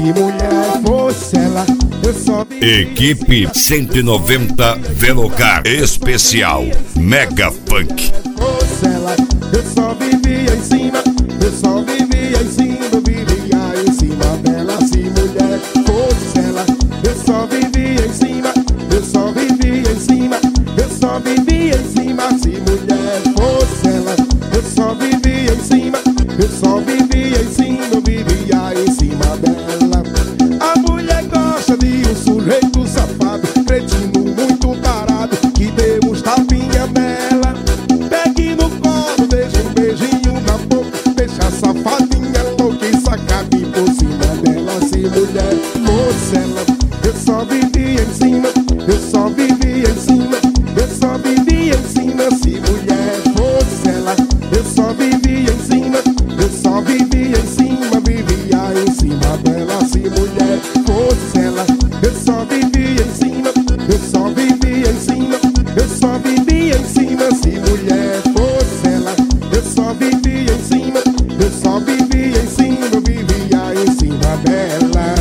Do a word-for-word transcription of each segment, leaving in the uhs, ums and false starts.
mulher fosse ela, eu só vivia. Equipe cento e noventa Velocar Especial Mega Funk. Fosse ela, eu só vivia em cima, eu só vivia em cima, eu vivia em cima dela. Se mulher fosse ela, eu só vivia em cima, eu só vivia em cima, eu só vivia em cima. Se mulher fosse ela, eu só vivia em cima, eu só vivia em cima, eu vivia em cima dela. A mulher gosta de um sujeito safado, cretino muito tarado, que dê uns tapinha nela. Pegue no colo, deixa um beijinho na boca, deixa a safadinha louca e saca aqui por cima dela. Se mulher fosse ela, eu só vivia em cima, eu só vivia em cima, eu só vivia em cima. Se mulher fosse ela, eu só vivia em cima, eu só vivia em cima, vivia em cima dela. Se mulher fosse ela, eu só vivia em cima, eu só vivia em cima, eu só vivia em cima. Se mulher fosse ela, eu só vivia em cima, eu só vivia em cima, vivia em cima dela.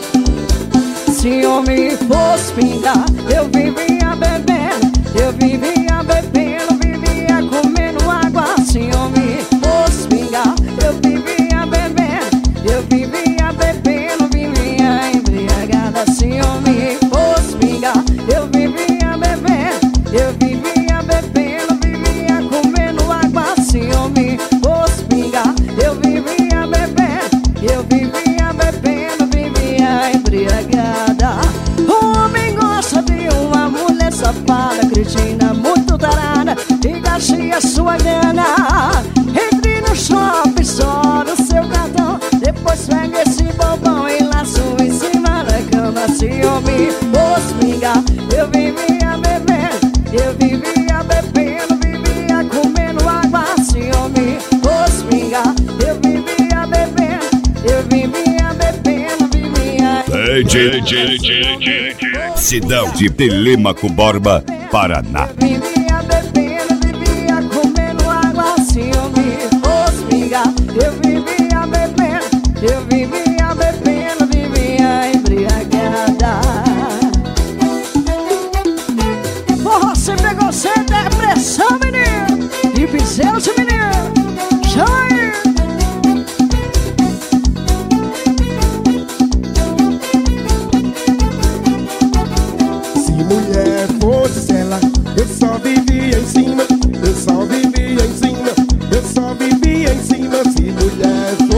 Se homem fosse pingar, eu vivia bebendo, eu vivia bebendo, vivia comendo água. Se homem fosse pingar, eu vivia bebendo, eu vivia bebendo, vivia embriagada. Se homem fosse pingar, eu vivia bebendo, eu vivia bebendo, vivia comendo água. Se homem fosse pingar, eu vivia bebendo, eu vivia bebendo, vivia embriagada. O homem gosta de uma mulher safada, cretina, muito tarada, e gaste a sua grana. Entre no shopping, só no seu cartão, depois pega esse bobão e laço em cima da cama. Se homem fosse pingar, eu vivia bebendo, eu vivia bebendo, vivia comendo água. Se homem fosse pingar, eu vivia bebendo, eu vivia bebendo, vivia D J Sidão de Telêmaco Borba, Paraná. Eu vivia bebendo, vivia comendo água. Se homem fosse pingar, eu vivia bebendo, eu vivia bebendo, vivia embriagada. Porra, você pegou sem depressão, menino, e piseiro-se, menino. Chama aí. Se mulher fosse ela, eu só vivia em cima, eu só vivia em cima, eu só vivia em cima. Se mulher fosse